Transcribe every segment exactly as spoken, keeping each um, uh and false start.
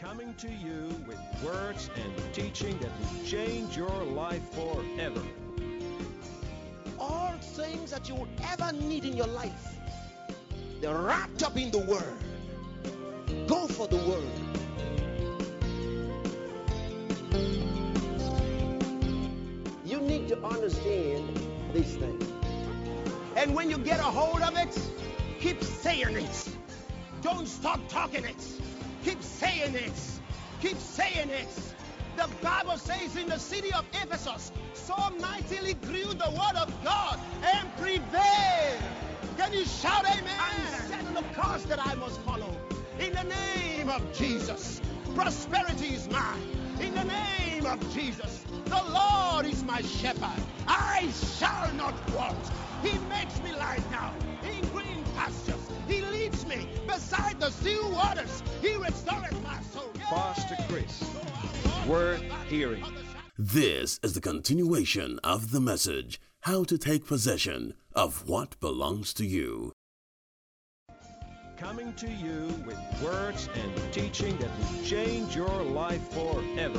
coming to you with words and teaching that will change your life forever. All things that you would ever need in your life, they're wrapped up in the Word. Go for the Word. You need to understand these things. And when you get a hold of it, keep saying it. Don't stop talking it. Keep saying it. Keep saying it. The Bible says in the city of Ephesus, so mightily grew the word of God and prevailed. Can you shout amen? I'm setting the course that I must follow. In the name of Jesus, prosperity is mine. In the name of Jesus, the Lord is my shepherd. I shall not want. He makes me lie down in green pastures. He leads me beside the still waters. He restores my soul. Pastor Chris, word hearing. This is the continuation of the message, How to Take Possession of What Belongs to You. Coming to you with words and teaching that will change your life forever.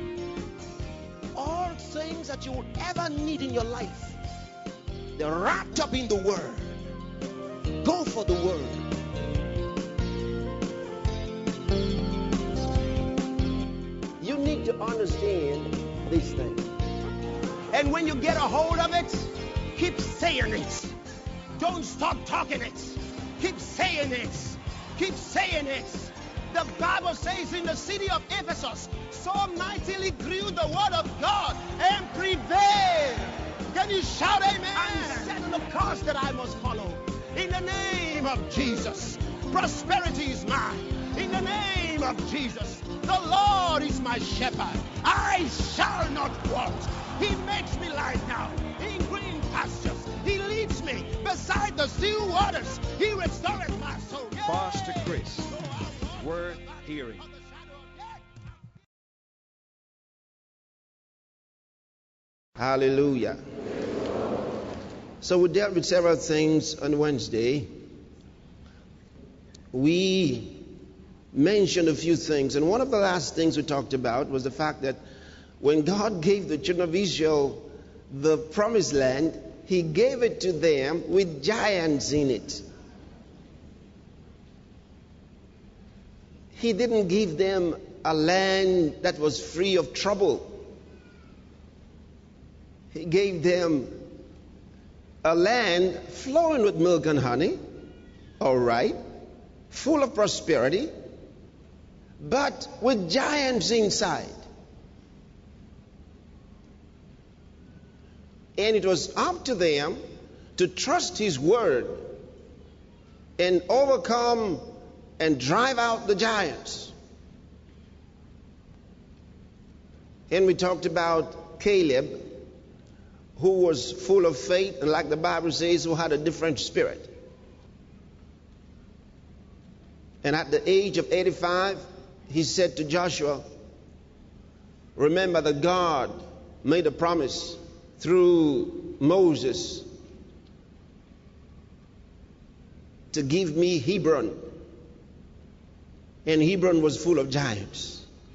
All things that you would ever need in your life, they're wrapped up in the Word. Go for the Word. You need to understand these things. And when you get a hold of it, keep saying it. Don't stop talking it. Keep saying it. Keep saying it. The Bible says in the city of Ephesus, so mightily grew the word of God and prevailed. Can you shout amen? I'm setting the course that I must follow. In the name of Jesus, prosperity is mine. In the name of Jesus, the Lord is my shepherd. I shall not want. He makes me lie down in green pastures. He leads me beside the still waters. He restores my soul. Pastor Chris, word hearing. Hallelujah. So we dealt with several things on Wednesday. We mentioned a few things, and one of the last things we talked about was the fact that when God gave the children of Israel the promised land, He gave it to them with giants in it. He didn't give them a land that was free of trouble. He gave them a land flowing with milk and honey, all right, full of prosperity, but with giants inside. And it was up to them to trust His word and overcome and drive out the giants. And we talked about Caleb, who was full of faith, and like the Bible says, who had a different spirit. And at the age of eighty-five, he said to Joshua, remember that God made a promise through Moses to give me Hebron. And Hebron was full of giants.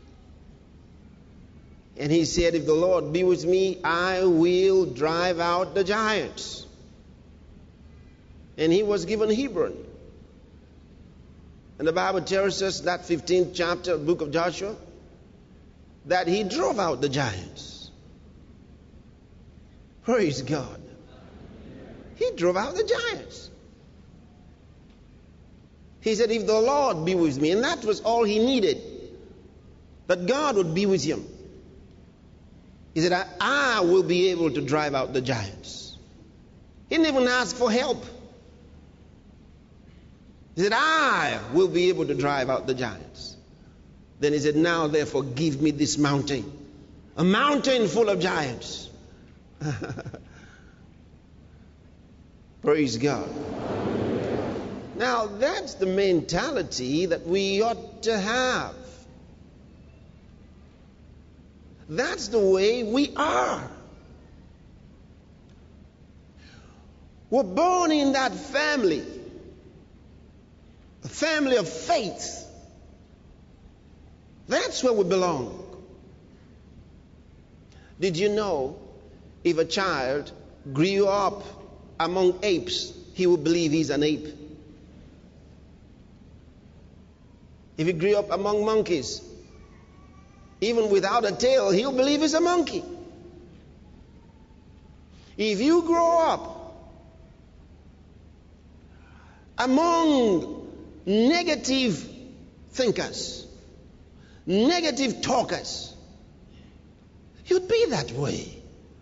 And he said, if the Lord be with me, I will drive out the giants. And he was given Hebron. And the Bible tells us, that fifteenth chapter of the book of Joshua, that he drove out the giants. Praise God. He drove out the giants. He said, if the Lord be with me, and that was all he needed, that God would be with him. He said, I, I will be able to drive out the giants. He didn't even ask for help. He said, I will be able to drive out the giants. Then he said, now therefore give me this mountain. A mountain full of giants. Praise God. Now that's the mentality that we ought to have. That's the way we are. We're born in that family. A family of faith. That's where we belong. Did you know if a child grew up among apes, he would believe he's an ape? If he grew up among monkeys, even without a tail, he'll believe he's a monkey. If you grow up among negative thinkers, negative talkers, you'd be that way.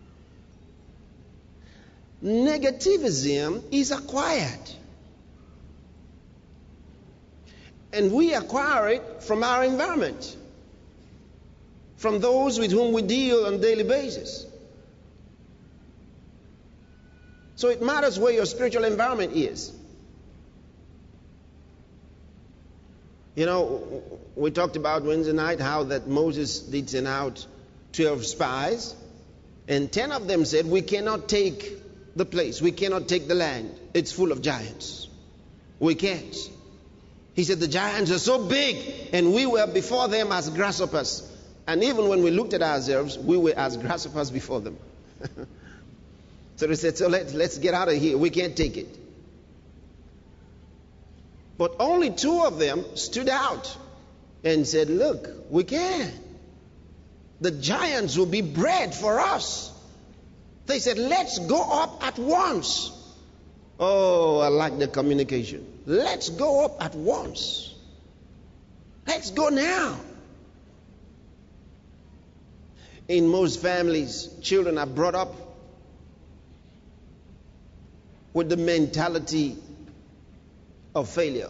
Negativism is acquired. And we acquire it from our environment, from those with whom we deal on a daily basis. So it matters where your spiritual environment is. You know, we talked about Wednesday night how that Moses did send out twelve spies, and ten of them said, we cannot take the place, we cannot take the land. It's full of giants. We can't. He said the giants are so big, and we were before them as grasshoppers. And even when we looked at ourselves, we were as grasshoppers before them. So they said, so let, let's get out of here. We can't take it. But only two of them stood out and said, look, we can. The giants will be bread for us. They said, let's go up at once. Oh, I like the communication. Let's go up at once. Let's go now. In most families, children are brought up with the mentality of failure.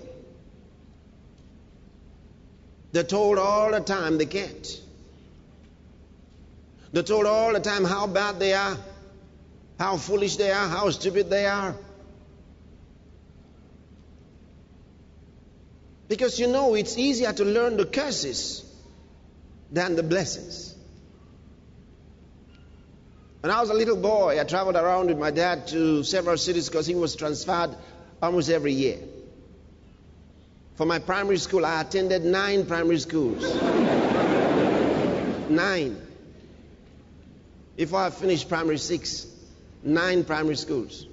They're told all the time they can't. They're told all the time how bad they are, how foolish they are, how stupid they are. Because you know it's easier to learn the curses than the blessings. When I was a little boy, I traveled around with my dad to several cities because he was transferred almost every year. For my primary school, I attended nine primary schools. Nine. Before I finished primary six, nine primary schools.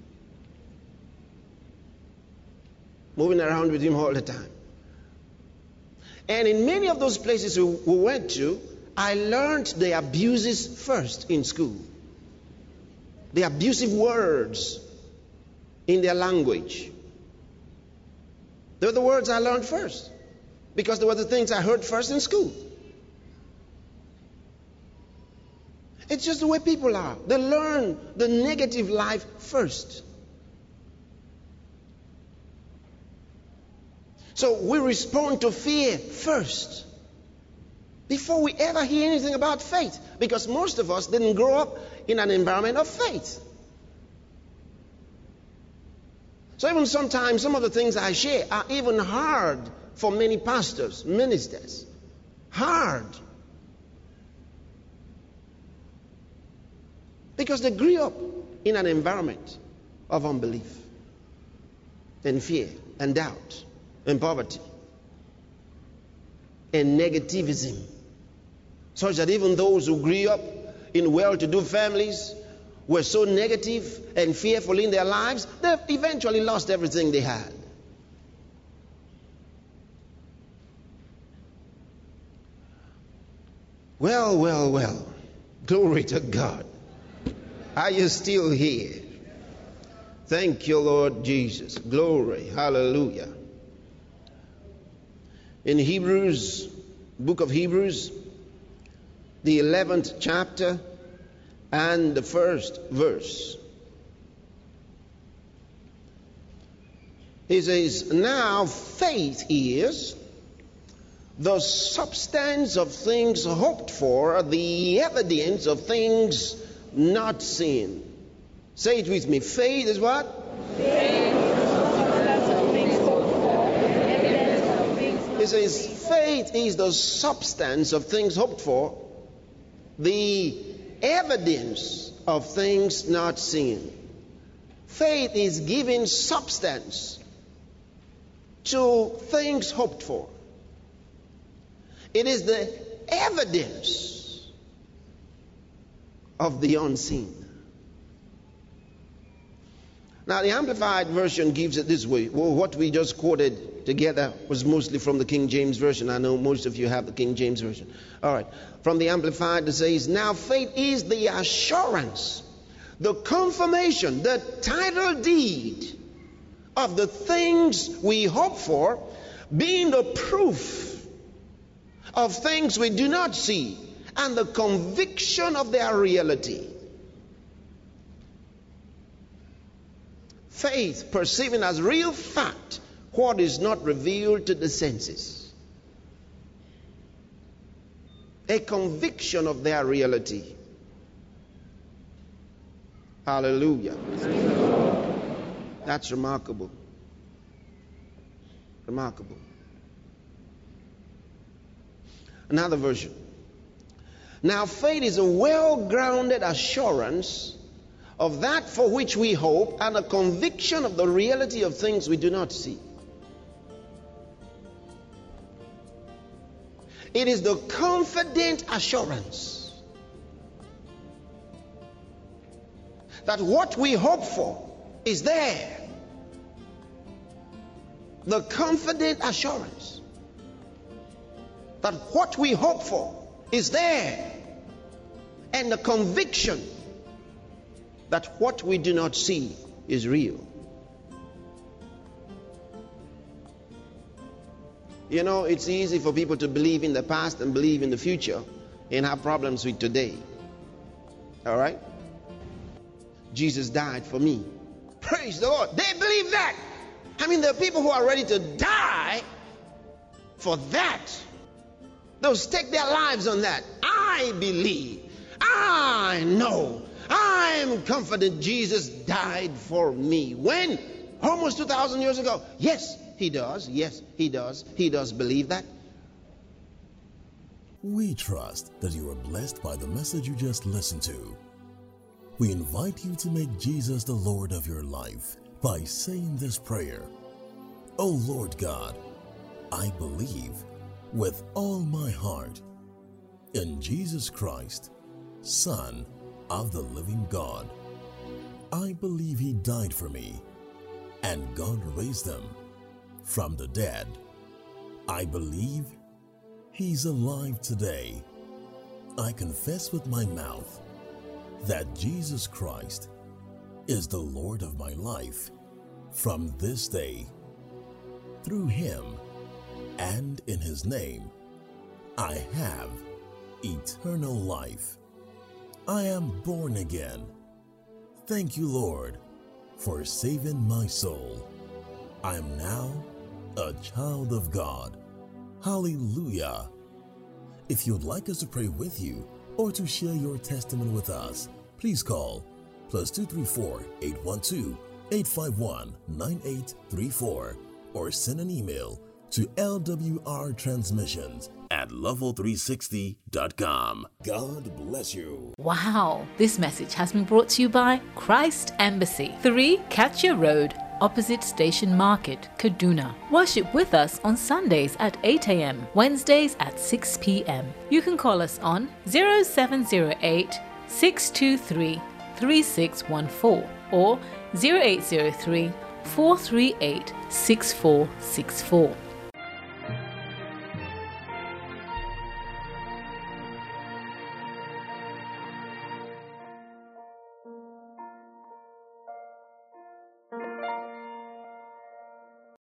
Moving around with him all the time. And in many of those places we went to, I learned the abuses first in school. The abusive words in their language. They were the words I learned first, because they were the things I heard first in school. It's just the way people are. They learn the negative life first. So we respond to fear first, before we ever hear anything about faith, because most of us didn't grow up in an environment of faith. So even sometimes some of the things I share are even hard for many pastors, ministers. Hard. Because they grew up in an environment of unbelief and fear and doubt and poverty and negativism, such that even those who grew up in well-to-do families were so negative and fearful in their lives, they eventually lost everything they had. Well, well, well. Glory to God. Are you still here? Thank you, Lord Jesus. Glory. Hallelujah. In Hebrews, book of Hebrews, the eleventh chapter and the first verse. He says, now faith is the substance of things hoped for, the evidence of things not seen. Say it with me. Faith is what? Faith is the substance of things hoped for, the evidence of things not seen. It says faith is the substance of things hoped for, the evidence of things not seen. Faith is giving substance to things hoped for. It is the evidence of the unseen. Now, the Amplified Version gives it this way. Well, what we just quoted together was mostly from the King James Version. I know most of you have the King James Version. All right. From the Amplified, it says, now faith is the assurance, the confirmation, the title deed of the things we hope for, being the proof of things we do not see, and the conviction of their reality. Faith, perceiving as real fact what is not revealed to the senses. A conviction of their reality. Hallelujah. That's remarkable. Remarkable. Another version. Now faith is a well-grounded assurance of that for which we hope, and a conviction of the reality of things we do not see. It is the confident assurance that what we hope for is there. The confident assurance that what we hope for is there. And the conviction that what we do not see is real. You know, it's easy for people to believe in the past and believe in the future and have problems with today. All right? Jesus died for me. Praise the Lord. They believe that. I mean, there are people who are ready to die for that. They'll stake their lives on that. I believe. I know. I am confident Jesus died for me. When? Almost two thousand years ago. Yes, he does. Yes, he does. He does believe that. We trust that you are blessed by the message you just listened to. We invite you to make Jesus the Lord of your life by saying this prayer. Oh Lord God, I believe with all my heart in Jesus Christ, Son of the living God. I believe he died for me, and God raised him from the dead. I believe he's alive today. I confess with my mouth that Jesus Christ is the Lord of my life from this day. Through him and in his name, I have eternal life. I am born again. Thank you, Lord, for saving my soul. I am now a child of God. Hallelujah. If you'd like us to pray with you or to share your testimony with us, please call plus two three four, eight one two, eight five one, nine eight three four or send an email to L W R transmissions at level three sixty dot com. God bless you. Wow, this message has been brought to you by Christ Embassy, three Katya Road, opposite Station Market, Kaduna. Worship with us on Sundays at eight a.m., Wednesdays at six p.m. You can call us on zero seven zero eight, six two three, three six one four or zero eight zero three, four three eight, six four six four.